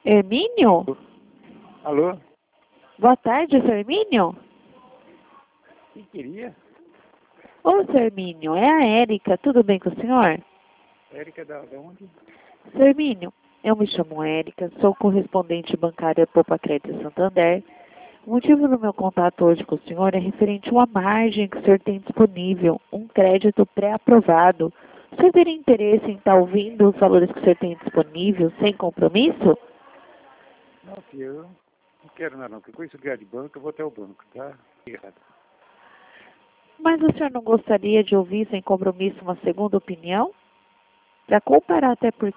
Hermínio? Alô? Boa tarde, seu Hermínio. Quem queria? Ô, seu Hermínio, é a Érica. Tudo bem com o senhor? Érica da onde? Seu Hermínio, eu me chamo Érica, sou correspondente bancária Poupa Crédito Santander. O motivo do meu contato hoje com o senhor é referente a uma margem que o senhor tem disponível, um crédito pré-aprovado. O senhor teria interesse em estar ouvindo os valores que o senhor tem disponível, sem compromisso? Não, filho, eu não quero nada não, porque com isso ligar de banco, eu vou até o banco, tá? Errado. Mas o senhor não gostaria de ouvir sem compromisso uma segunda opinião? Para comparar até porque